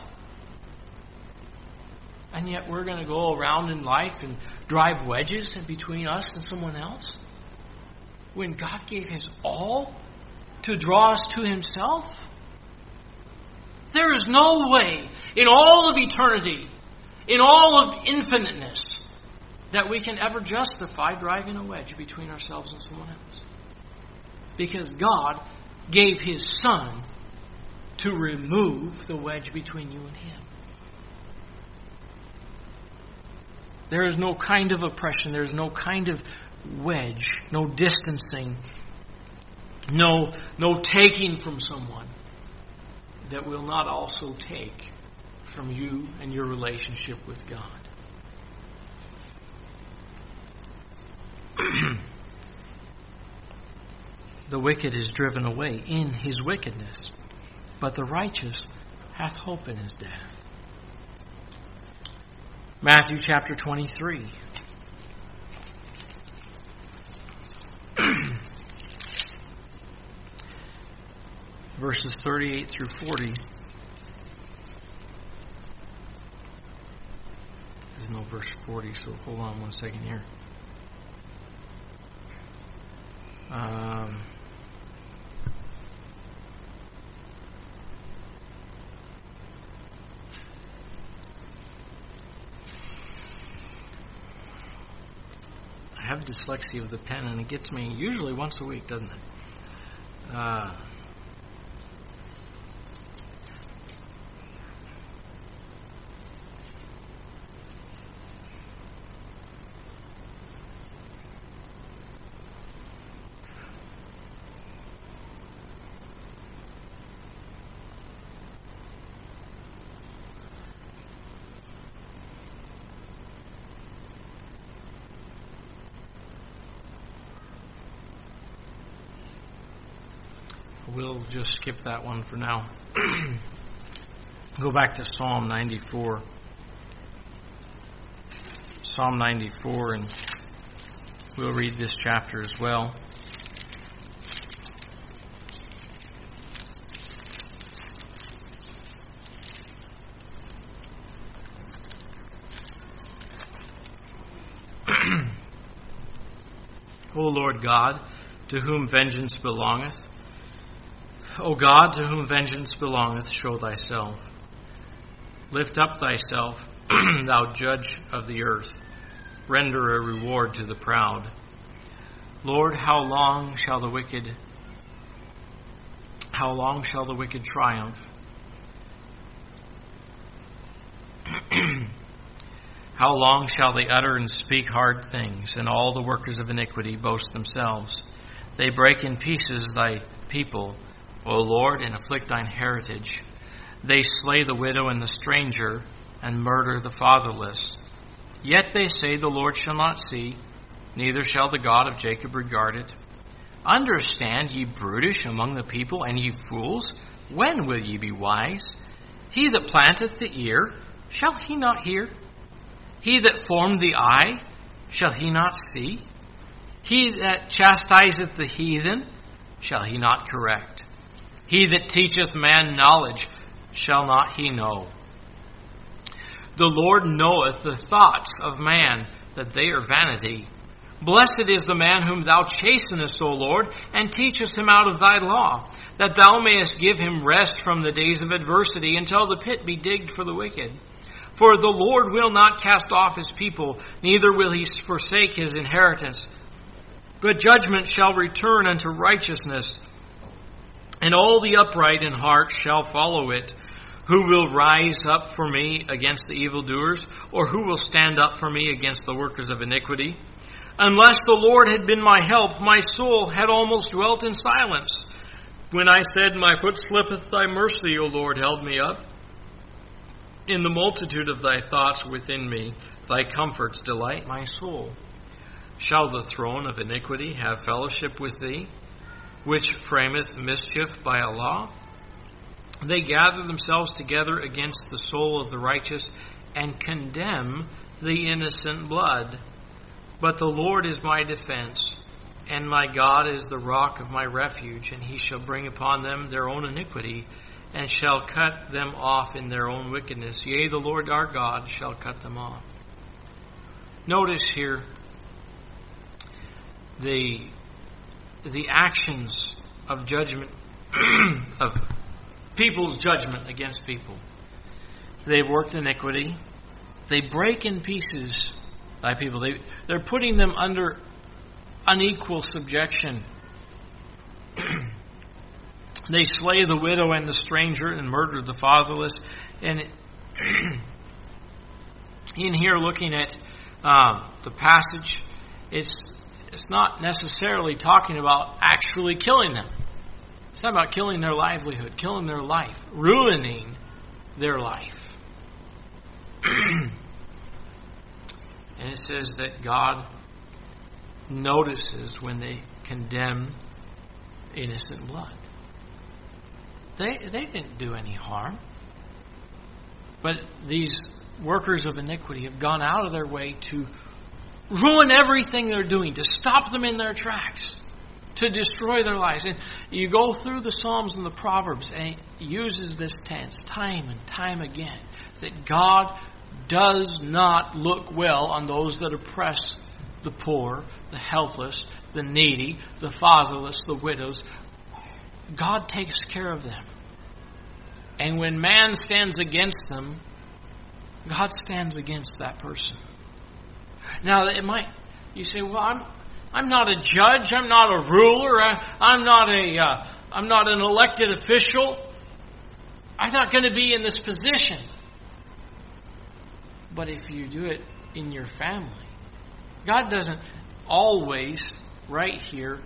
And yet we're going to go around in life and drive wedges between us and someone else? When God gave His all to draw us to Himself? There is no way in all of eternity, in all of infiniteness, that we can ever justify driving a wedge between ourselves and someone else. Because God gave His Son to remove the wedge between you and Him. There is no kind of oppression. There is no kind of wedge, no distancing, no, no taking from someone that will not also take from you and your relationship with God. The wicked is driven away in his wickedness, but the righteous hath hope in his death. Matthew chapter twenty-three. Verses thirty-eight through forty. There's no verse forty, so hold on one second here. Um, I have dyslexia of the pen, and it gets me usually once a week, doesn't it? Uh, We'll just skip that one for now. Go back to Psalm ninety-four. Psalm ninety-four, and we'll read this chapter as well. O Lord God, to whom vengeance belongeth, O God, to whom vengeance belongeth, show thyself. Lift up thyself, thou judge of the earth. Render a reward to the proud. Lord, how long shall the wicked, how long shall the wicked triumph? How long shall they utter and speak hard things, and all the workers of iniquity boast themselves? They break in pieces thy people, O Lord, and afflict thine heritage. They slay the widow and the stranger, and murder the fatherless. Yet they say, the Lord shall not see, neither shall the God of Jacob regard it. Understand, ye brutish among the people, and ye fools, when will ye be wise? He that planteth the ear, shall he not hear? He that formed the eye, shall he not see? He that chastiseth the heathen, shall he not correct? He that teacheth man knowledge, shall not he know? The Lord knoweth the thoughts of man, that they are vanity. Blessed is the man whom thou chastenest, O Lord, and teachest him out of thy law, that thou mayest give him rest from the days of adversity, until the pit be digged for the wicked. For the Lord will not cast off his people, neither will he forsake his inheritance. But judgment shall return unto righteousness, and all the upright in heart shall follow it. Who will rise up for me against the evildoers, or who will stand up for me against the workers of iniquity? Unless the Lord had been my help, my soul had almost dwelt in silence. When I said, my foot slippeth, thy mercy, O Lord, held me up. In the multitude of thy thoughts within me, thy comforts delight my soul. Shall the throne of iniquity have fellowship with thee, which frameth mischief by a law? They gather themselves together against the soul of the righteous, and condemn the innocent blood. But the Lord is my defense, and my God is the rock of my refuge, and he shall bring upon them their own iniquity, and shall cut them off in their own wickedness. Yea, the Lord our God shall cut them off. Notice here the, the actions of judgment, of people's judgment against people. They've worked iniquity. They break in pieces thy people. They, they're putting them under unequal subjection. They slay the widow and the stranger and murder the fatherless. And in here, looking at um, the passage, it's it's not necessarily talking about actually killing them. It's not about killing their livelihood, killing their life, ruining their life. And it says that God notices when they condemn innocent blood. They they didn't do any harm. But these workers of iniquity have gone out of their way to ruin everything they're doing, to stop them in their tracks, to destroy their lives. And you go through the Psalms and the Proverbs, and it uses this tense time and time again, that God does not look well on those that oppress the poor, the helpless, the needy, the fatherless, the widows. God takes care of them. And when man stands against them, God stands against that person. Now, it might, you say, well, I'm I'm not a judge, I'm not a ruler, I, I'm not a uh, I'm not an elected official. I'm not going to be in this position. But if you do it in your family, God doesn't always, right here,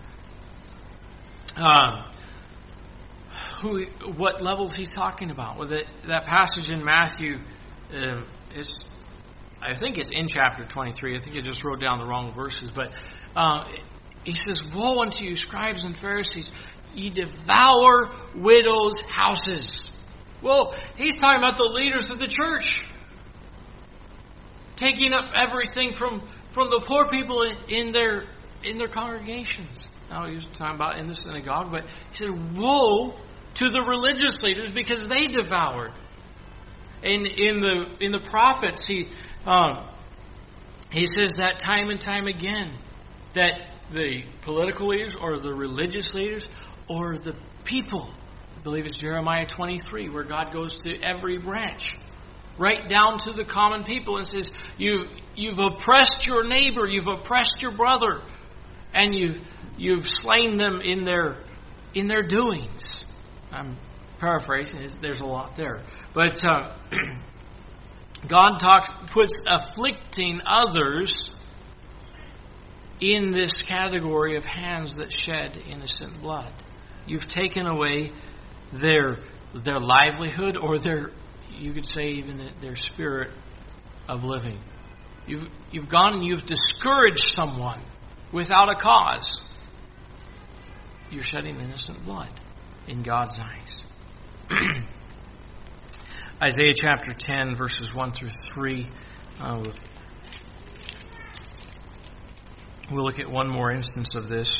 um, who, what levels He's talking about. Well, that, that passage in Matthew uh, is, I think it's in chapter twenty-three. I think I just wrote down the wrong verses, but uh, He says, "Woe unto you, scribes and Pharisees, ye devour widows' houses." Well, He's talking about the leaders of the church. taking up everything from, from the poor people in, in their in their congregations. Now he was talking about in the synagogue, but he said, woe to the religious leaders because they devoured. In in the in the prophets, he um, he says that time and time again, that the political leaders or the religious leaders or the people, I believe it's Jeremiah twenty-three, where God goes to every branch, right down to the common people, and says, you you've oppressed your neighbor, you've oppressed your brother, and you've you've slain them in their in their doings. I'm paraphrasing, there's a lot there. But uh, God talks, puts afflicting others in this category of hands that shed innocent blood. You've taken away their their livelihood, or their, you could say even their spirit of living. You've you've gone and you've discouraged someone without a cause. You're shedding innocent blood in God's eyes. Isaiah chapter ten, verses one through three. Uh, we'll look at one more instance of this.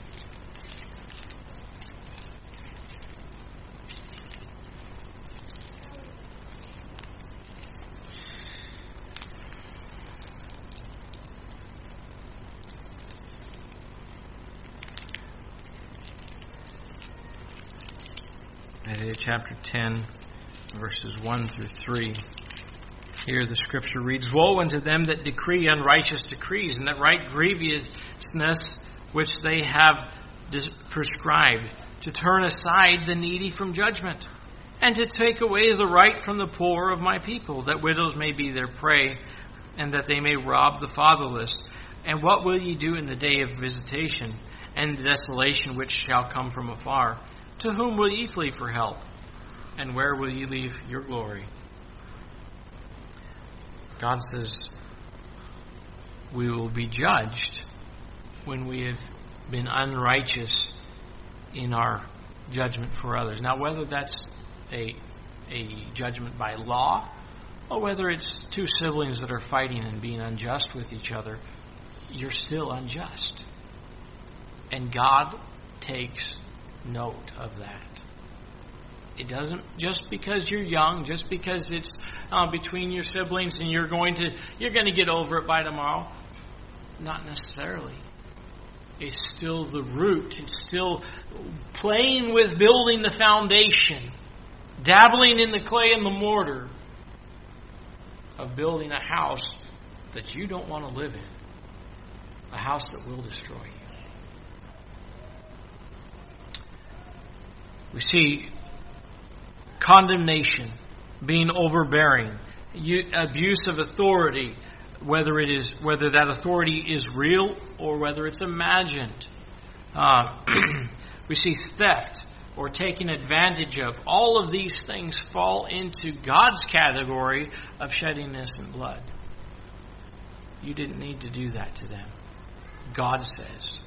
Isaiah chapter ten, verses one through three. Here the scripture reads, woe unto them that decree unrighteous decrees, and that write grievousness which they have prescribed, to turn aside the needy from judgment, and to take away the right from the poor of my people, that widows may be their prey, and that they may rob the fatherless. And what will ye do in the day of visitation, and the desolation which shall come from afar? To whom will ye flee for help? And where will ye leave your glory? God says we will be judged when we have been unrighteous in our judgment for others. Now, whether that's a, a judgment by law, or whether it's two siblings that are fighting and being unjust with each other, you're still unjust. And God takes note of that. It doesn't, just because you're young, just because it's uh, between your siblings and you're going to you're going to get over it by tomorrow. Not necessarily. It's still the root. It's still playing with building the foundation, dabbling in the clay and the mortar of building a house that you don't want to live in, a house that will destroy you. We see condemnation, being overbearing, abuse of authority, whether it is whether that authority is real or whether it's imagined. Uh, we see theft or taking advantage of. All of these things fall into God's category of shedding innocent blood. You didn't need to do that to them. God says.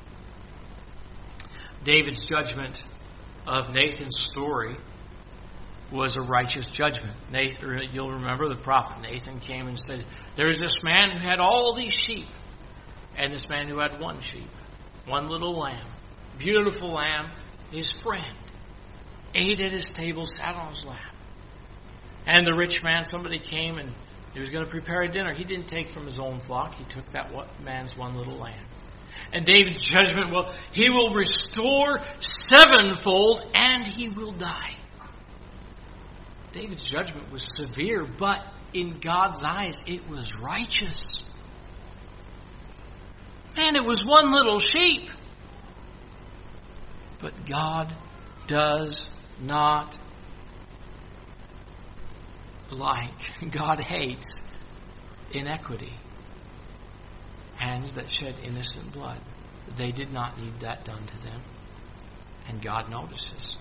David's judgment of Nathan's story was a righteous judgment. Nathan, you'll remember the prophet Nathan came and said, there is this man who had all these sheep, and this man who had one sheep, one little lamb, beautiful lamb, his friend, ate at his table, sat on his lap. And the rich man, somebody came and he was going to prepare a dinner. He didn't take from his own flock. He took that man's one little lamb. And David's judgment, well, he will restore sevenfold and he will die. David's judgment was severe, but in God's eyes, it was righteous. Man, it was one little sheep. But God does not like, God hates inequity. Hands that shed innocent blood. They did not need that done to them. And God notices.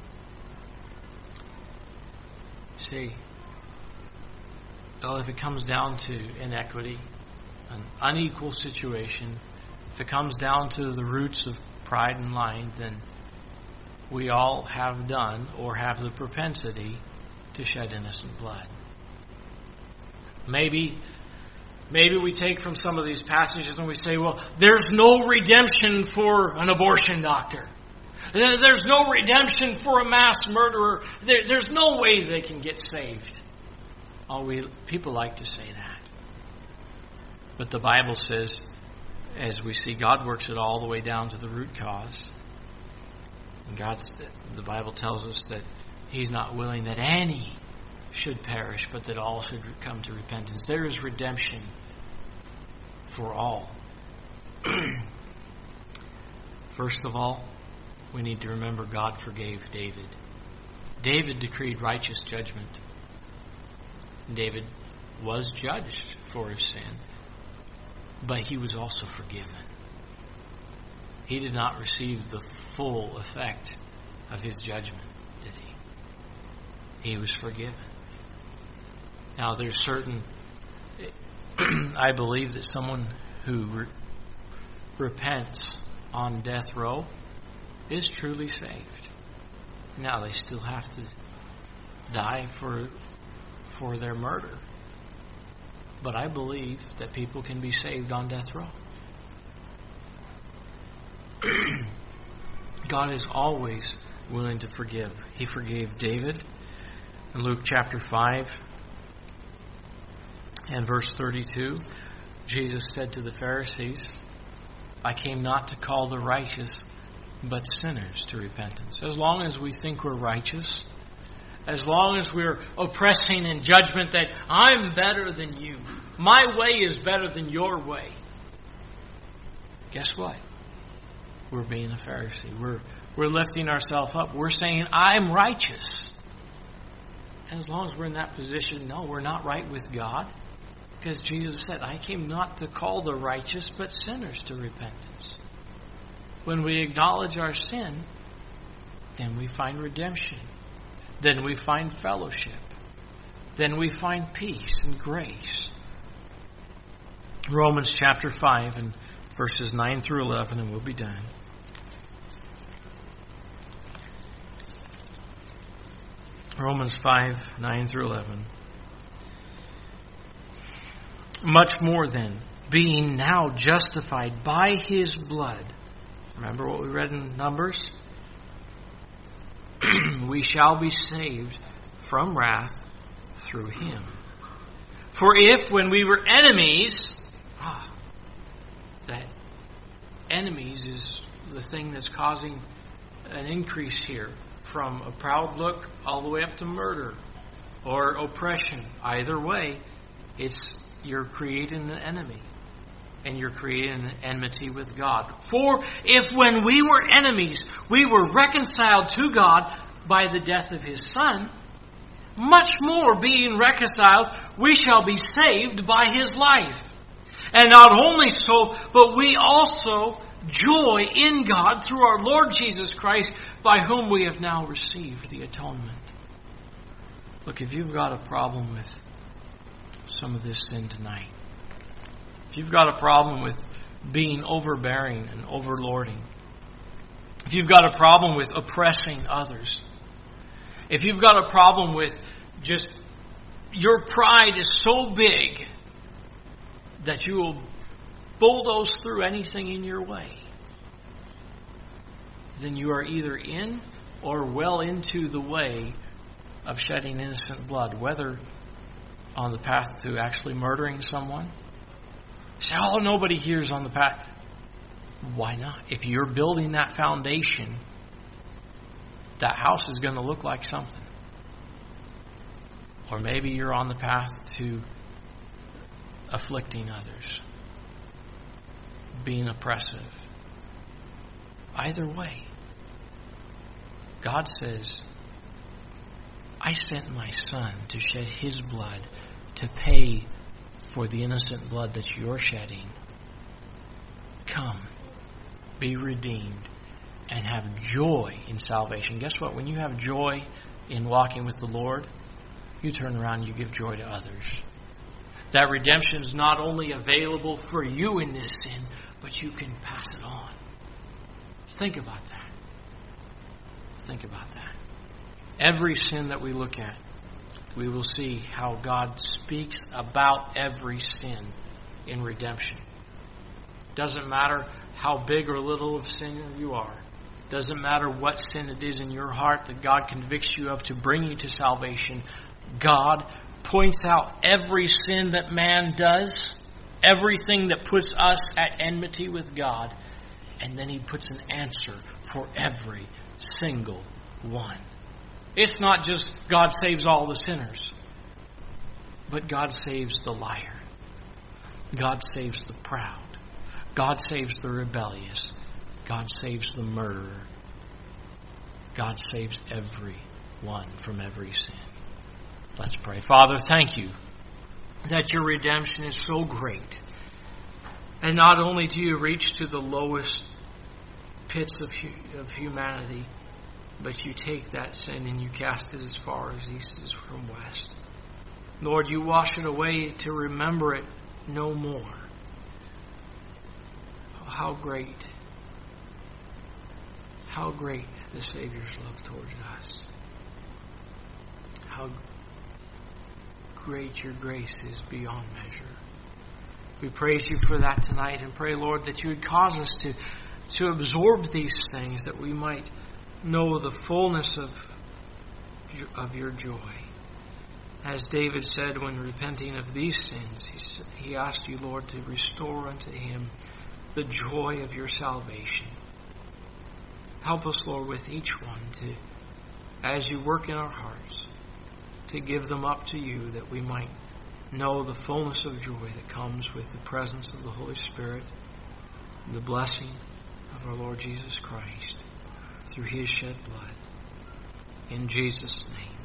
See, well, if it comes down to inequity, an unequal situation, if it comes down to the roots of pride and lying, then we all have done or have the propensity to shed innocent blood. Maybe Maybe we take from some of these passages and we say, well, there's no redemption for an abortion doctor. There's no redemption for a mass murderer. There, there's no way they can get saved. Oh, we people like to say that. But the Bible says, as we see, God works it all the way down to the root cause. And God's, the Bible tells us that He's not willing that any should perish, but that all should come to repentance. There is redemption for all. First of all, we need to remember God forgave David. David decreed righteous judgment. David was judged for his sin, but he was also forgiven. He did not receive the full effect of his judgment, did he? He was forgiven. Now, there's certain... I believe that someone who re- repents on death row is truly saved. Now, they still have to die for for their murder. But I believe that people can be saved on death row. God is always willing to forgive. He forgave David in Luke chapter five and verse thirty-two. Jesus said to the Pharisees, I came not to call the righteous, but sinners to repentance. As long as we think we're righteous, as long as we're oppressing in judgment that I'm better than you, my way is better than your way, guess what? We're being a Pharisee. We're, we're lifting ourselves up. We're saying, I'm righteous. And as long as we're in that position, no, we're not right with God. Because Jesus said, I came not to call the righteous, but sinners to repentance. When we acknowledge our sin, then we find redemption. Then we find fellowship. Then we find peace and grace. Romans chapter five and verses nine through eleven, and we'll be done. Romans five, nine through eleven. Much more then, being now justified by His blood. Remember what we read in Numbers? We shall be saved from wrath through Him. For if when we were enemies, ah, that enemies is the thing that's causing an increase here, from a proud look all the way up to murder or oppression. Either way, it's you're creating an enemy. And you're creating an enmity with God. For if when we were enemies, we were reconciled to God by the death of His Son, much more being reconciled, we shall be saved by His life. And not only so, but we also joy in God through our Lord Jesus Christ, by whom we have now received the atonement. Look, if you've got a problem with some of this sin tonight, if you've got a problem with being overbearing and overlording, if you've got a problem with oppressing others, if you've got a problem with just your pride is so big that you will bulldoze through anything in your way, then you are either in or well into the way of shedding innocent blood, whether on the path to actually murdering someone. Say, oh, nobody here's on the path. Why not? If you're building that foundation, that house is going to look like something. Or maybe you're on the path to afflicting others, being oppressive. Either way, God says, I sent my Son to shed His blood to pay for the innocent blood that you're shedding. Come, be redeemed, and have joy in salvation. Guess what? When you have joy in walking with the Lord, you turn around and you give joy to others. That redemption is not only available for you in this sin, but you can pass it on. Think about that. Think about that. Every sin that we look at, we will see how God speaks about every sin in redemption. Doesn't matter how big or little of sinner you are. Doesn't matter what sin it is in your heart that God convicts you of to bring you to salvation. God points out every sin that man does, everything that puts us at enmity with God, and then He puts an answer for every single one. It's not just God saves all the sinners, but God saves the liar. God saves the proud. God saves the rebellious. God saves the murderer. God saves everyone from every sin. Let's pray. Father, thank you that your redemption is so great. And not only do you reach to the lowest pits of, of humanity, but you take that sin and you cast it as far as east is from west. Lord, you wash it away to remember it no more. Oh, how great, how great the Savior's love towards us. How great your grace is beyond measure. We praise you for that tonight and pray, Lord, that you would cause us to, to absorb these things, that we might know the fullness of, of your joy. As David said when repenting of these sins, he, he asked you, Lord, to restore unto him the joy of your salvation. Help us, Lord, with each one to, as you work in our hearts, to give them up to you, that we might know the fullness of joy that comes with the presence of the Holy Spirit, the blessing of our Lord Jesus Christ through His shed blood. In Jesus' name.